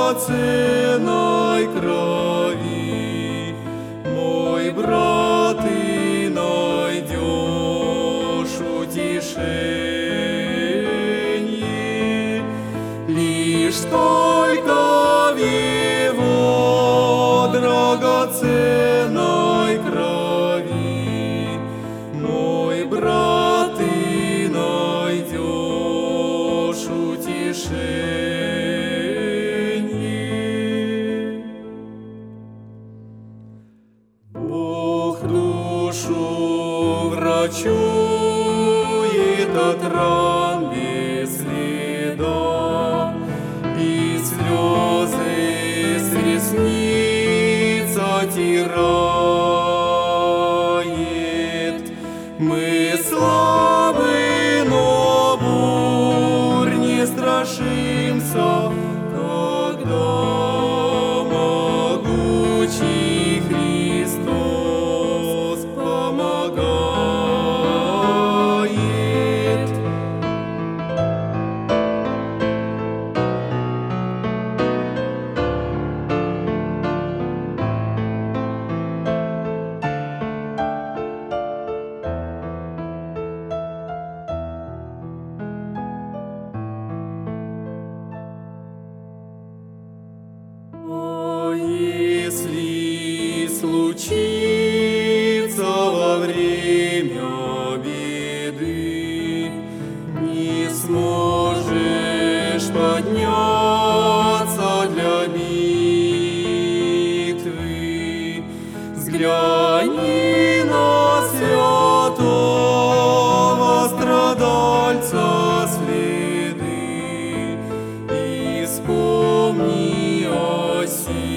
драгоценной крови, мой брат, ты найдешь утешение, лишь только в его драгоценной крови, мой брат, ты найдешь утешение. Бог душу врачует от ран без следа, и слезы с ресниц отирает. Мы слабы, но бурь не страшимся, когда могучий Христос помогает. А если случится во время беды, не сможешь подняться для битвы, взгляни на святого страдальца следы и вспомни о силе